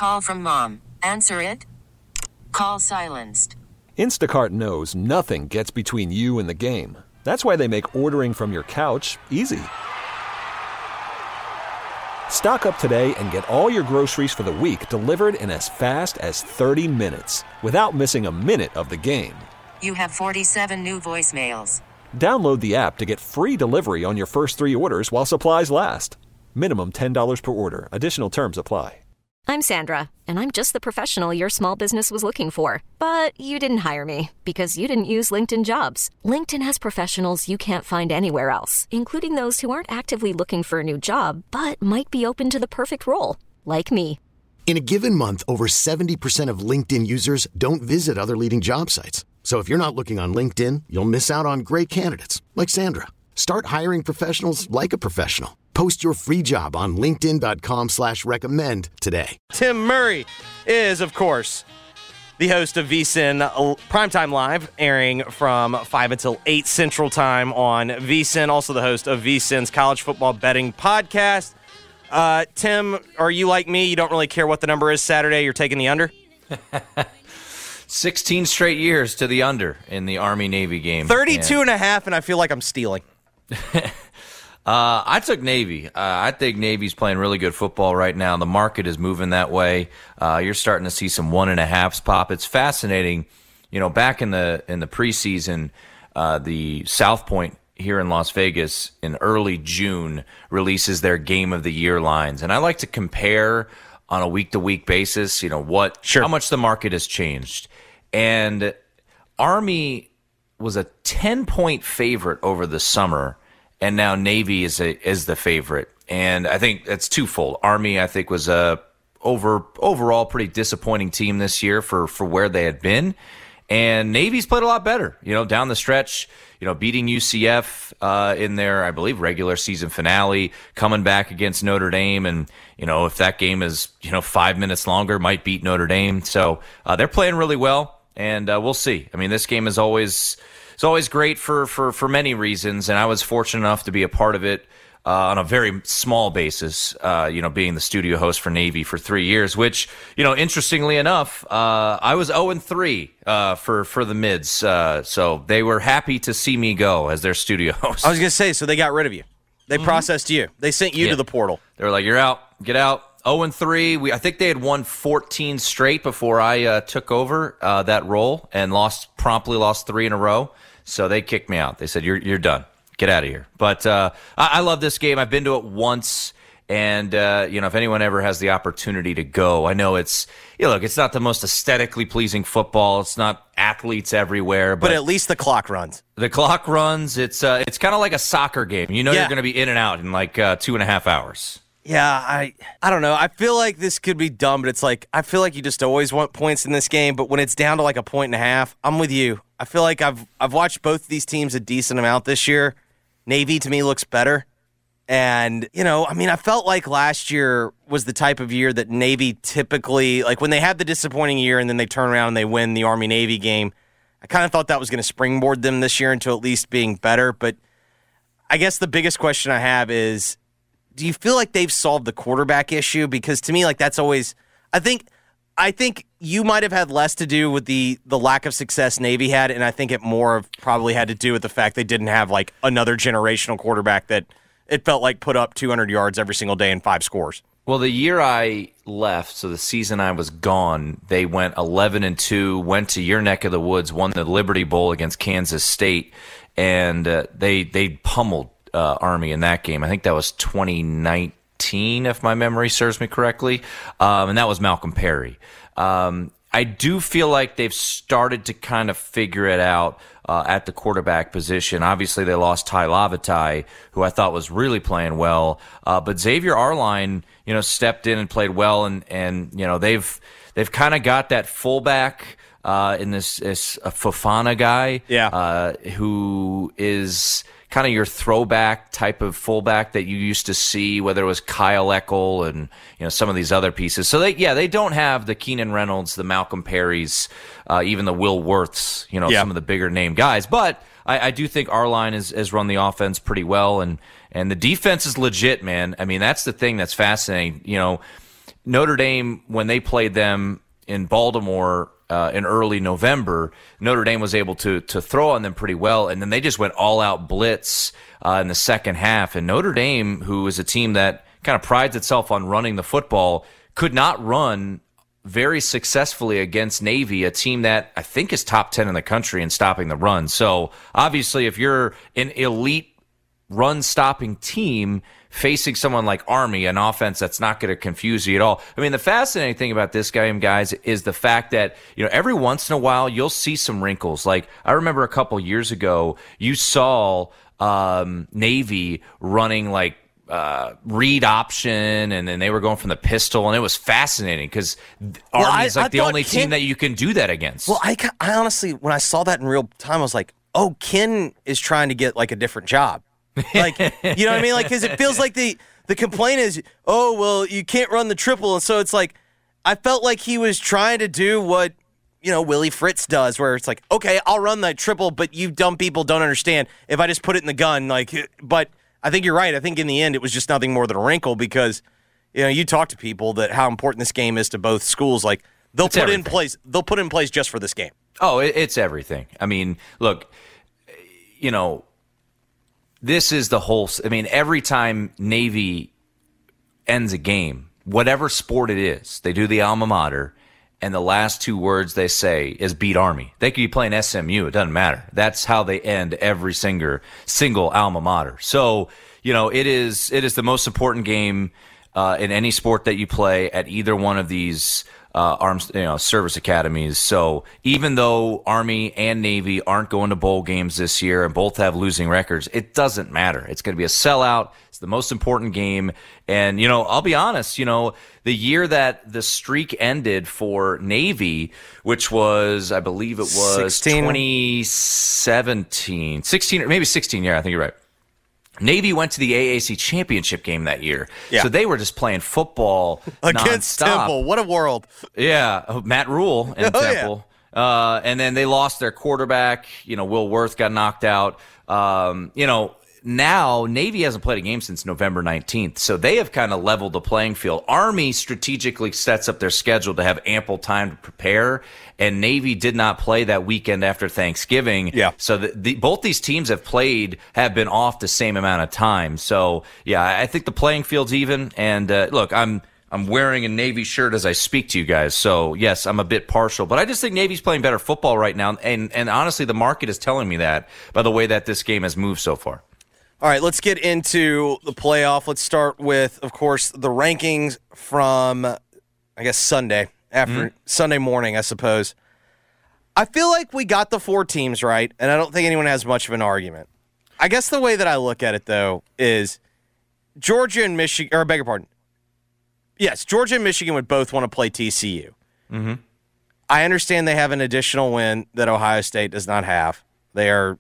call from mom. Answer it. Call silenced. Instacart knows nothing gets between you and the game. That's why they make ordering from your couch easy. Stock up today and get all your groceries for the week delivered in as fast as 30 minutes without missing a minute of the game. You have 47 new voicemails. Download the app to get free delivery on your first 3 orders while supplies last. Minimum $10 per order. Additional terms apply. I'm Sandra, and I'm just the professional your small business was looking for. But you didn't hire me because you didn't use LinkedIn Jobs. LinkedIn has professionals you can't find anywhere else, including those who aren't actively looking for a new job, but might be open to the perfect role, like me. In a given month, over 70% of LinkedIn users don't visit other leading job sites. So if you're not looking on LinkedIn, you'll miss out on great candidates like Sandra. Start hiring professionals like a professional. Post your free job on linkedin.com/recommend today. Tim Murray is, of course, the host of VSiN Primetime Live, airing from 5 until 8 Central Time on VSiN. Also the host of VSiN's college football betting podcast. Tim, are you like me? You don't really care what the number is Saturday. You're taking the under? 16 straight years to the under in the Army-Navy game. 32 and a half, and I feel like I'm stealing. I took Navy. I think Navy's playing really good football right now. The market is moving that way. You're starting to see some 1.5s pop. It's fascinating. You know, back in the preseason, the South Point here in Las Vegas in early June releases their game of the year lines, and I like to compare on a week-to-week basis. You know how much the market has changed, and Army was a 10-point favorite over the summer. And now Navy is the favorite, and I think that's twofold. Army, I think, was a overall pretty disappointing team this year for where they had been, and Navy's played a lot better. You know, down the stretch, beating UCF in their, I believe, regular season finale, coming back against Notre Dame, and if that game is 5 minutes longer, might beat Notre Dame. So they're playing really well, and we'll see. I mean, this game is always. It's always great for many reasons, and I was fortunate enough to be a part of it on a very small basis, being the studio host for Navy for 3 years, which, interestingly enough, I was 0-3 for the Mids, so they were happy to see me go as their studio host. I was going to say, so they got rid of you. They processed you. They sent you to the portal. They were like, you're out. Get out. 0-3. I think they had won 14 straight before I took over that role and promptly lost 3 in a row. So they kicked me out. They said, you're done. Get out of here. But I love this game. I've been to it once. And, if anyone ever has the opportunity to go, I know it's not the most aesthetically pleasing football. It's not athletes everywhere. But at least the clock runs. The clock runs. It's kind of like a soccer game. You're going to be in and out in like 2.5 hours. Yeah, I don't know. I feel like this could be dumb, but it's like I feel like you just always want points in this game. But when it's down to like 1.5, I'm with you. I feel like I've watched both these teams a decent amount this year. Navy to me looks better, and I felt like last year was the type of year that Navy typically, like when they had the disappointing year and then they turn around and they win the Army-Navy game. I kind of thought that was going to springboard them this year into at least being better. But I guess the biggest question I have is, do you feel like they've solved the quarterback issue? Because to me, like that's always, I think you might have had less to do with the lack of success Navy had, and I think it more of probably had to do with the fact they didn't have like another generational quarterback that it felt like put up 200 yards every single day and 5 scores. Well, the year I left, so the season I was gone, they went 11-2, went to your neck of the woods, won the Liberty Bowl against Kansas State, and they pummeled Army in that game. I think that was 2019, if my memory serves me correctly, and that was Malcolm Perry. I do feel like they've started to kind of figure it out at the quarterback position. Obviously, they lost Ty Lavatai, who I thought was really playing well, but Xavier Arline, stepped in and played well, and they've kind of got that fullback in this Fofana guy, who is kind of your throwback type of fullback that you used to see, whether it was Kyle Eckel and some of these other pieces. So they don't have the Keenan Reynolds, the Malcolm Perrys, even the Will Worths, some of the bigger name guys. But I do think Arline has run the offense pretty well, and the defense is legit, man. I mean, that's the thing that's fascinating. Notre Dame, when they played them in Baltimore in early November, Notre Dame was able to throw on them pretty well, and then they just went all-out blitz in the second half. And Notre Dame, who is a team that kind of prides itself on running the football, could not run very successfully against Navy, a team that I think is top 10 in the country in stopping the run. So obviously, if you're an elite run-stopping team facing someone like Army, an offense that's not going to confuse you at all. I mean, the fascinating thing about this game, guys, is the fact that, every once in a while you'll see some wrinkles. Like, I remember a couple years ago, you saw Navy running like read option, and then they were going from the pistol, and it was fascinating because Army's like the only team that you can do that against. Well, I honestly, when I saw that in real time, I was like, oh, Ken is trying to get like a different job. Like, you know what I mean? Like, because it feels like the complaint is, oh, well, you can't run the triple. And so it's like, I felt like he was trying to do what, Willie Fritz does, where it's like, okay, I'll run that triple, but you dumb people don't understand. If I just put it in the gun, but I think you're right. I think in the end, it was just nothing more than a wrinkle because, you talk to people that how important this game is to both schools. Like, they'll put it in place just for this game. Oh, it's everything. I mean, look, this is the whole – I mean, every time Navy ends a game, whatever sport it is, they do the alma mater, and the last two words they say is beat Army. They could be playing SMU. It doesn't matter. That's how they end every single alma mater. So, it is the most important game in any sport that you play at either one of these arms, service academies. So even though Army and Navy aren't going to bowl games this year and both have losing records, it doesn't matter. It's going to be a sellout. It's the most important game. And, I'll be honest, the year that the streak ended for Navy, which was, I believe it was 2017, 16, or maybe 16, yeah, I think you're right. Navy went to the AAC championship game that year. Yeah. So they were just playing football against nonstop. Temple. What a world. Yeah, Matt Rule in Temple. Yeah. And then they lost their quarterback. Will Worth got knocked out. Now Navy hasn't played a game since November 19th, so they have kind of leveled the playing field. Army strategically sets up their schedule to have ample time to prepare, and Navy did not play that weekend after Thanksgiving. Yeah. So both these teams have been off the same amount of time. So, yeah, I think the playing field's even. And, look, I'm wearing a Navy shirt as I speak to you guys. So, yes, I'm a bit partial. But I just think Navy's playing better football right now. And honestly, the market is telling me that by the way that this game has moved so far. All right, let's get into the playoff. Let's start with, of course, the rankings from, I guess, Sunday, Sunday morning, I suppose. I feel like we got the four teams right, and I don't think anyone has much of an argument. I guess the way that I look at it, though, is Georgia and Michigan, or I beg your pardon. Yes, Georgia and Michigan would both want to play TCU. Mm-hmm. I understand they have an additional win that Ohio State does not have. They are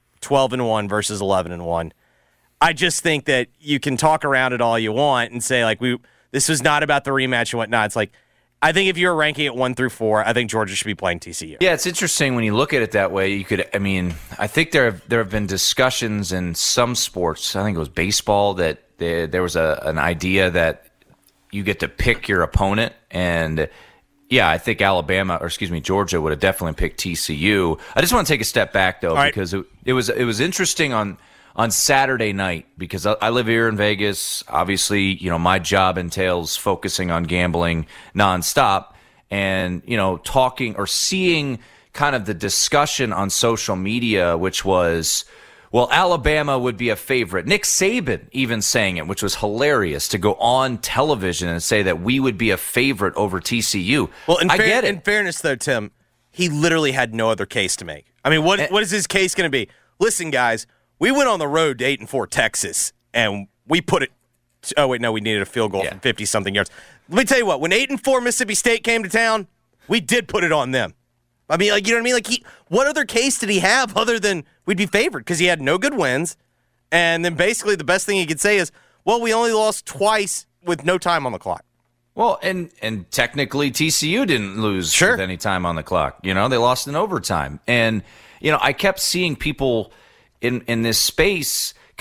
12-1 versus 11-1. I just think that you can talk around it all you want and say, like, this was not about the rematch and whatnot. It's like, I think if you're ranking it 1 through 4, I think Georgia should be playing TCU. Yeah, it's interesting when you look at it that way. I think there have been discussions in some sports, I think it was baseball, that there was an idea that you get to pick your opponent. And, yeah, I think Georgia would have definitely picked TCU. I just want to take a step back, though, because it was interesting on Saturday night, because I live here in Vegas. Obviously, my job entails focusing on gambling nonstop, and, talking or seeing kind of the discussion on social media, which was, well, Alabama would be a favorite. Nick Saban even saying it, which was hilarious, to go on television and say that we would be a favorite over TCU. Well, I get it. In fairness, though, Tim, he literally had no other case to make. I mean, what is his case going to be? Listen, guys, we went on the road to 8-4 Texas, and we put it – oh, wait, no, we needed a field goal from 50-something yards. Let me tell you what, when 8-4 Mississippi State came to town, we did put it on them. I mean, like, you know what I mean? Like, what other case did he have other than we'd be favored? Because he had no good wins, and then basically the best thing he could say is, well, we only lost twice with no time on the clock. Well, and technically TCU didn't lose with any time on the clock. They lost in overtime. And, I kept seeing people in this space kind of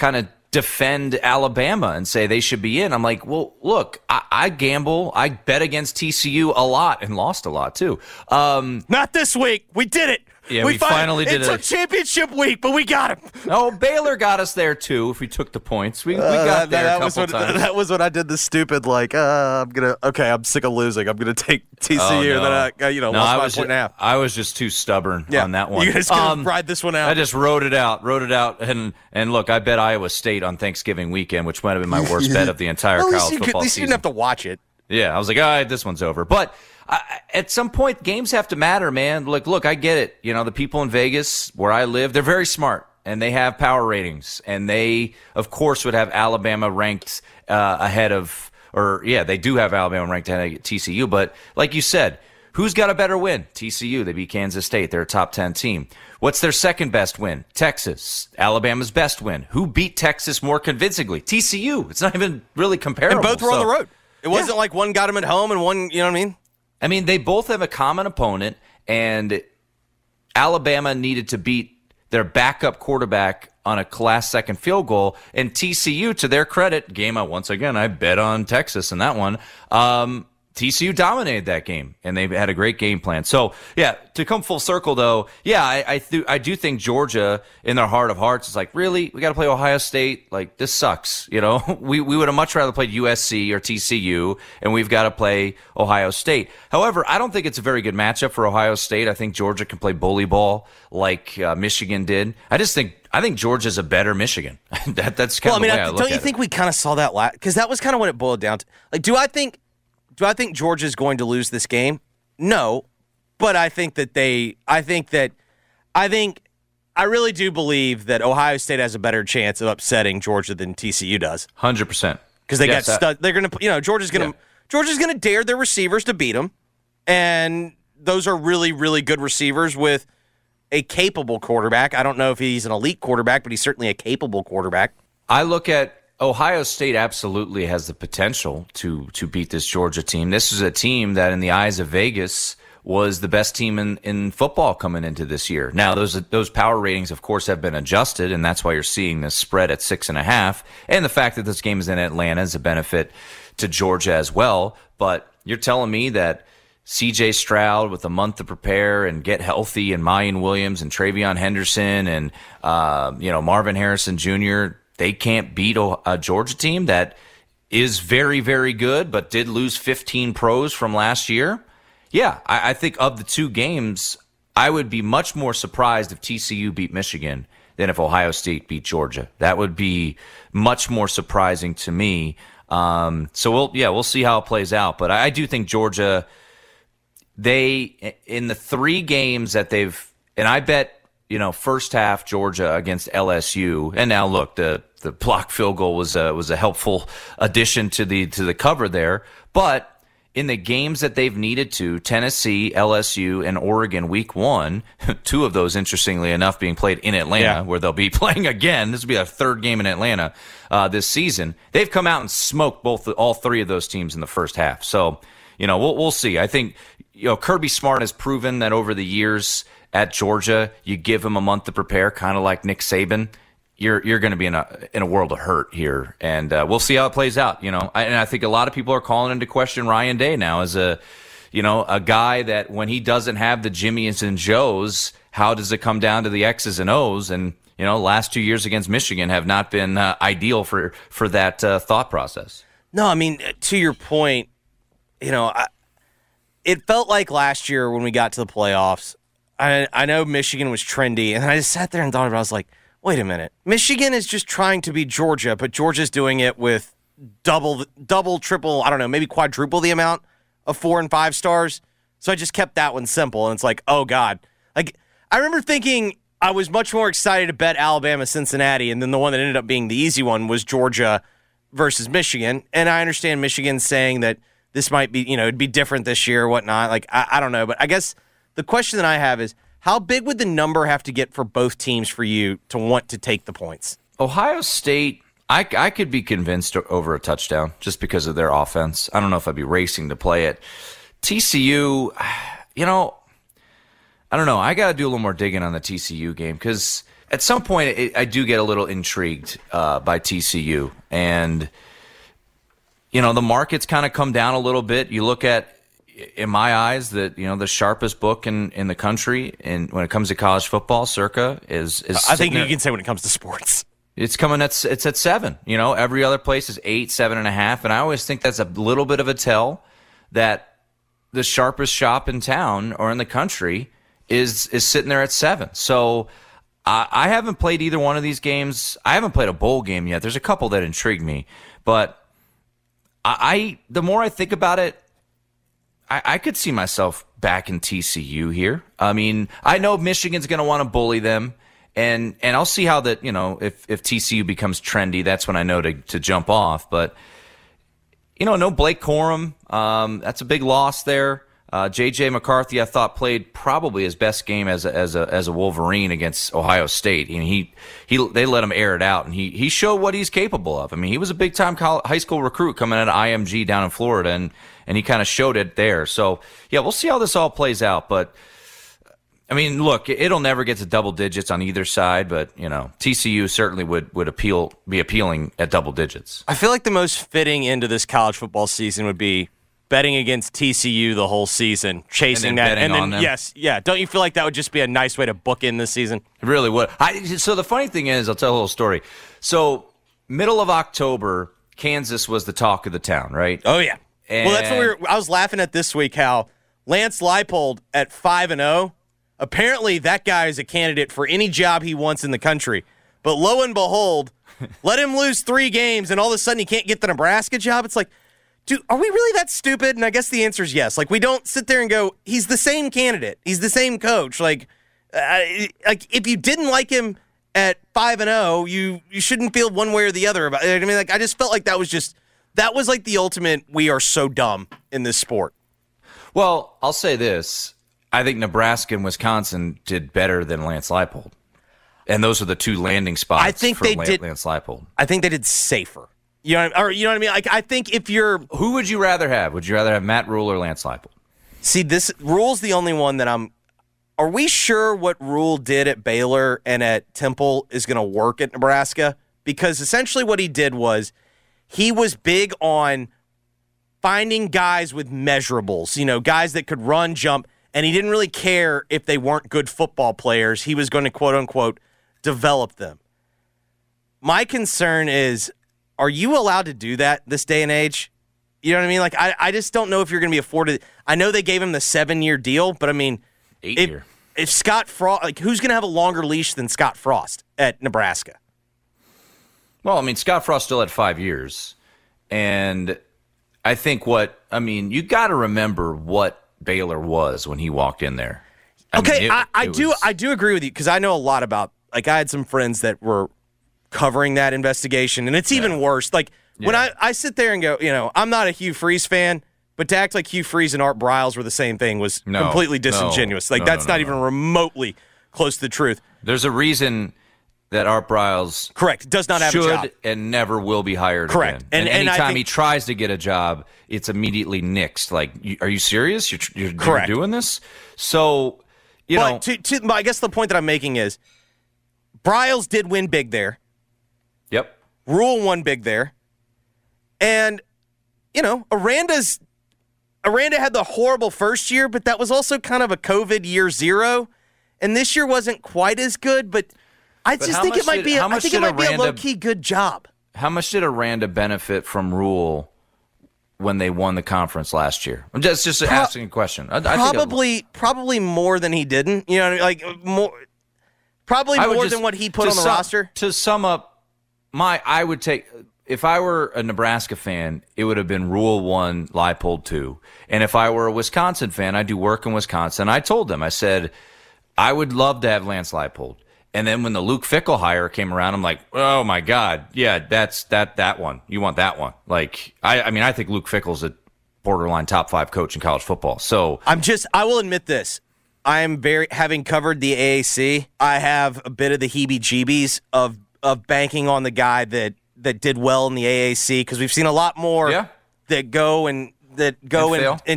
defend Alabama and say they should be in. I'm like, well, look, I gamble. I bet against TCU a lot and lost a lot too. Not this week. We did it. Yeah, we finally did it. It took championship week, but we got him. Oh, Baylor got us there too. If we took the points, we got there a couple times. That was when I did the stupid I'm sick of losing. I'm gonna take TCU. Oh, no. Then I lost by 1.5. I was just too stubborn on that one. You guys gonna ride this one out. I just wrote it out, and look, I bet Iowa State on Thanksgiving weekend, which might have been my worst bet of the entire college football season. At least you didn't have to watch it. Yeah, I was like, all right, this one's over. But at some point, games have to matter, man. Look, I get it. The people in Vegas, where I live, they're very smart, and they have power ratings. And they, of course, would have Alabama ranked ahead of – they do have Alabama ranked ahead of TCU. But like you said, who's got a better win? TCU. They beat Kansas State. They're a top 10 team. What's their second best win? Texas. Alabama's best win. Who beat Texas more convincingly? TCU. It's not even really comparable. And both were on the road. It wasn't like one got them at home and one, you know what I mean? I mean, they both have a common opponent, and Alabama needed to beat their backup quarterback on a last-second field goal, and TCU, to their credit, once again, I bet on Texas in that one. TCU dominated that game, and they had a great game plan. So, yeah, to come full circle, though, I do think Georgia, in their heart of hearts, is like, really? We got to play Ohio State? Like, this sucks, We would have much rather played USC or TCU, and we've got to play Ohio State. However, I don't think it's a very good matchup for Ohio State. I think Georgia can play bully ball like Michigan did. I think Georgia's a better Michigan. That's kind of the way I look at it. Don't you think we kind of saw that last? Because that was kind of what it boiled down to. Like, do I think Georgia's going to lose this game? No, but I really do believe that Ohio State has a better chance of upsetting Georgia than TCU does. 100%. Because they got stuck. They're going to, Georgia's going to dare their receivers to beat them, and those are really, really good receivers with a capable quarterback. I don't know if he's an elite quarterback, but he's certainly a capable quarterback. I look at Ohio State absolutely has the potential to beat this Georgia team. This is a team that, in the eyes of Vegas, was the best team in football coming into this year. Now, those power ratings, of course, have been adjusted, and that's why you're seeing this spread at 6.5. And the fact that this game is in Atlanta is a benefit to Georgia as well. But you're telling me that C.J. Stroud, with a month to prepare and get healthy, and Mayan Williams and Travion Henderson and Marvin Harrison Jr., they can't beat a Georgia team that is very, very good, but did lose 15 pros from last year? Yeah, I think of the two games, I would be much more surprised if TCU beat Michigan than if Ohio State beat Georgia. That would be much more surprising to me. So we'll see how it plays out. But I do think Georgia, in the 3 games that they've, and I bet, first half Georgia against LSU, and now look, the block field goal was a helpful addition to the cover there. But in the games that they've needed to, Tennessee, LSU, and Oregon week 1, 2 of those, interestingly enough, being played in Atlanta, where they'll be playing again. This will be a 3rd game in Atlanta this season. They've come out and smoked all 3 of those teams in the first half. So, we'll see. I think, Kirby Smart has proven that over the years at Georgia, you give him a month to prepare, kind of like Nick Saban. You're going to be in a world of hurt here, and we'll see how it plays out. And I think a lot of people are calling into question Ryan Day now as a guy that, when he doesn't have the Jimmies and Joes, how does it come down to the X's and O's? And last 2 years against Michigan have not been ideal for that thought process. No, I mean, to your point, it felt like last year when we got to the playoffs. I know Michigan was trendy, and I just sat there and thought about it. I was like, wait a minute. Michigan is just trying to beat Georgia, but Georgia's doing it with double, triple, I don't know, maybe quadruple the amount of 4 and 5 stars. So I just kept that one simple, and it's like, oh, God. Like, I remember thinking I was much more excited to bet Alabama-Cincinnati, and then the one that ended up being the easy one was Georgia versus Michigan. And I understand Michigan saying that this might be, it'd be different this year or whatnot. Like, I don't know. But I guess the question that I have is, how big would the number have to get for both teams for you to want to take the points? Ohio State, I could be convinced over a touchdown just because of their offense. I don't know if I'd be racing to play it. TCU, I don't know. I got to do a little more digging on the TCU game because at some point, I do get a little intrigued by TCU. And, the market's kind of come down a little bit. You look at, in my eyes, that the sharpest book in the country, and when it comes to college football, Circa is. I think you can say when it comes to sports, it's coming. It's at 7. Every other place is 8, 7.5, and I always think that's a little bit of a tell that the sharpest shop in town or in the country is sitting there at 7. So I haven't played either one of these games. I haven't played a bowl game yet. There's a couple that intrigue me, but the more I think about it, I could see myself back in TCU here. I mean, I know Michigan's going to want to bully them, and I'll see how that, if TCU becomes trendy, that's when I know to jump off. But, no Blake Corum. That's a big loss there. J.J. McCarthy, I thought, played probably his best game as a Wolverine against Ohio State. They let him air it out, and he showed what he's capable of. I mean, he was a big-time high school recruit coming out of IMG down in Florida, and he kind of showed it there. So, yeah, we'll see how this all plays out. But, I mean, look, it'll never get to double digits on either side, but, TCU certainly would be appealing at double digits. I feel like the most fitting end to this college football season would be betting against TCU the whole season, chasing that, and then them. Yes, yeah. Don't you feel like that would just be a nice way to bookend this season? It really would. So the funny thing is, I'll tell a little story. So middle of October, Kansas was the talk of the town, right? Oh yeah. Well, that's what I was laughing at this week. How Lance Leipold at 5-0. Apparently, that guy is a candidate for any job he wants in the country. But lo and behold, let him lose 3 games, and all of a sudden he can't get the Nebraska job. It's like, dude, are we really that stupid? And I guess the answer is yes. Like, we don't sit there and go, he's the same candidate. He's the same coach. Like if you didn't like him at 5-0, you shouldn't feel one way or the other about it. I mean, like, I just felt like that was like the ultimate, we are so dumb in this sport. Well, I'll say this. I think Nebraska and Wisconsin did better than Lance Leipold. And those are the 2 landing spots Lance Leipold. I think they did safer. You know what I mean? Like, I think if you're... Who would you rather have? Would you rather have Matt Rule or Lance Leipold? See, this Rule's the only one that I'm... Are we sure what Rule did at Baylor and at Temple is going to work at Nebraska? Because essentially what he did was he was big on finding guys with measurables, guys that could run, jump, and he didn't really care if they weren't good football players. He was going to, quote-unquote, develop them. My concern is... Are you allowed to do that this day and age? You know what I mean? Like, I just don't know if you're going to be afforded. I know they gave him the 7-year deal, but I mean, 8-year. If Scott Frost, like, who's going to have a longer leash than Scott Frost at Nebraska? Well, I mean, Scott Frost still had 5 years, and I think you got to remember what Baylor was when he walked in there. I do agree with you because I know a lot about. Like, I had some friends that were covering that investigation, and it's even worse. Like, when I sit there and go, I'm not a Hugh Freeze fan, but to act like Hugh Freeze and Art Briles were the same thing was completely disingenuous. That's not even remotely close to the truth. There's a reason that Art Briles does not have a job and never will be hired again. And anytime he tries to get a job, it's immediately nixed. Like, are you serious? You're doing this? So, I guess the point that I'm making is Briles did win big there. Yep. Rule won big there. And, Aranda had the horrible first year, but that was also kind of a COVID year 0. And this year wasn't quite as good, but I think it might be a low-key good job. How much did Aranda benefit from Rule when they won the conference last year? I'm just asking a question. Probably more than he didn't. More than what he put on the roster. To sum up, I would take, if I were a Nebraska fan, it would have been Rule 1, Leipold 2. And if I were a Wisconsin fan, I do work in Wisconsin. I told them, I said, I would love to have Lance Leipold. And then when the Luke Fickell hire came around, I'm like, oh my God, yeah, that's that one. You want that one? Like, I think Luke Fickell's a borderline top 5 coach in college football. So I will admit this. I am having covered the AAC, I have a bit of the heebie-jeebies of banking on the guy that did well in the AAC, because we've seen a lot more that go and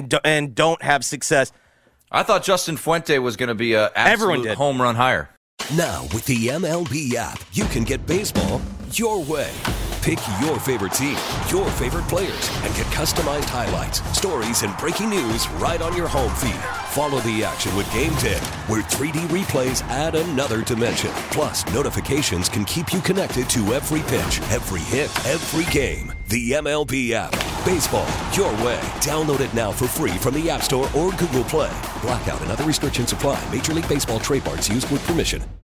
don't have success. I thought Justin Fuente was going to be an absolute home run hire. Now, with the MLB app, you can get baseball your way. Pick your favorite team, your favorite players, and get customized highlights, stories, and breaking news right on your home feed. Follow the action with Game Day, where 3D replays add another dimension. Plus, notifications can keep you connected to every pitch, every hit, every game. The MLB app. Baseball your way. Download it now for free from the App Store or Google Play. Blackout and other restrictions apply. Major League Baseball trademarks used with permission.